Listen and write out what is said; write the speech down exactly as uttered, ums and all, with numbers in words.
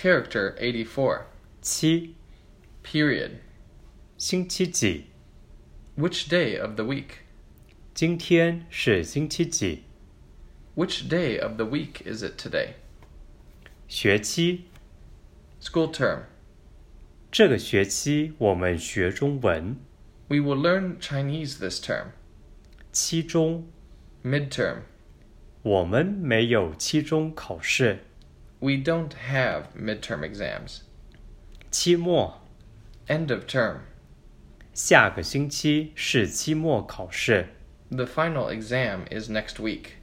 Character eighty-four. 七 Period. 星期几 Which day of the week? 今天是星期几 Which day of the week is it today? 学期 School term. 这个学期我们学中文 We will learn Chinese this term. 期中 Midterm. 我们没有期中考试 We don't have midterm exams. 期末 End of term. 下个星期是期末考试 The final exam is next week.